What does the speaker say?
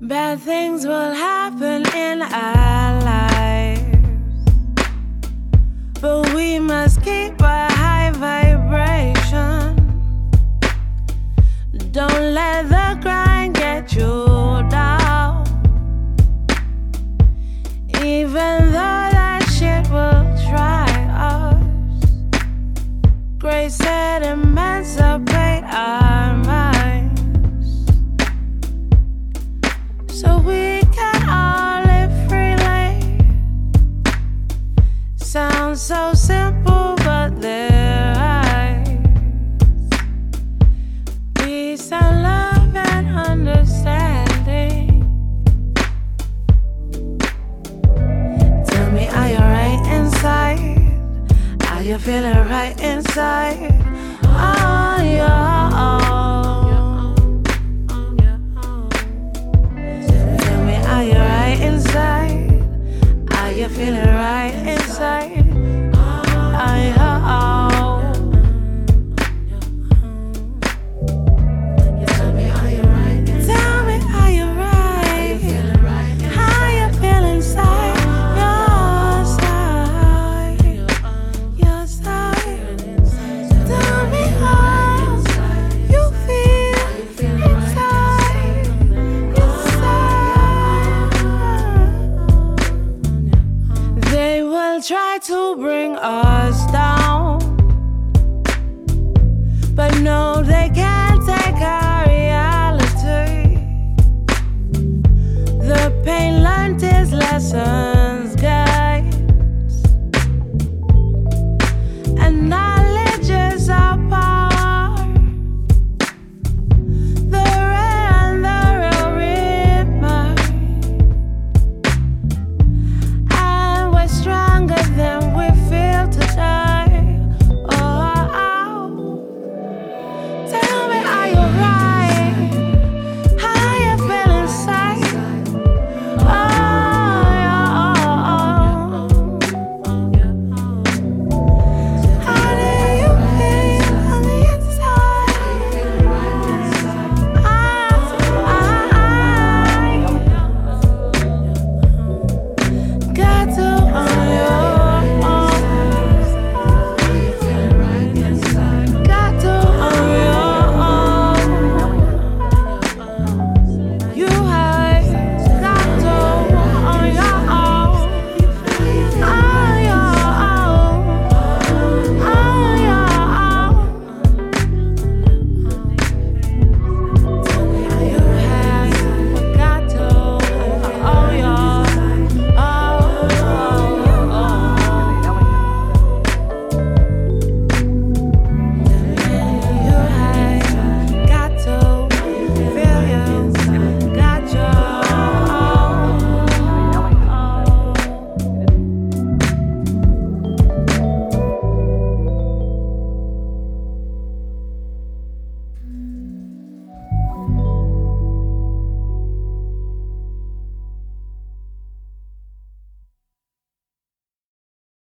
Bad things will happen in our lives, but we must keep a high vibration. Don't let the grind get you down, even though that shit will try us. Grace said emancipate our minds, so we can all live freely. Sounds so simple, but there eyes. Peace and love and understanding. Tell me, are you right inside? Are you feeling right inside? Oh, yeah. Are you right inside? Are you feeling right inside? Tell me, are you right? Tell me, are you right? Are you feeling right? How you feel inside? Your side. Tell me how you feel inside. They will try to bring us down, but no, they can't take our reality. The pain learned is lesson.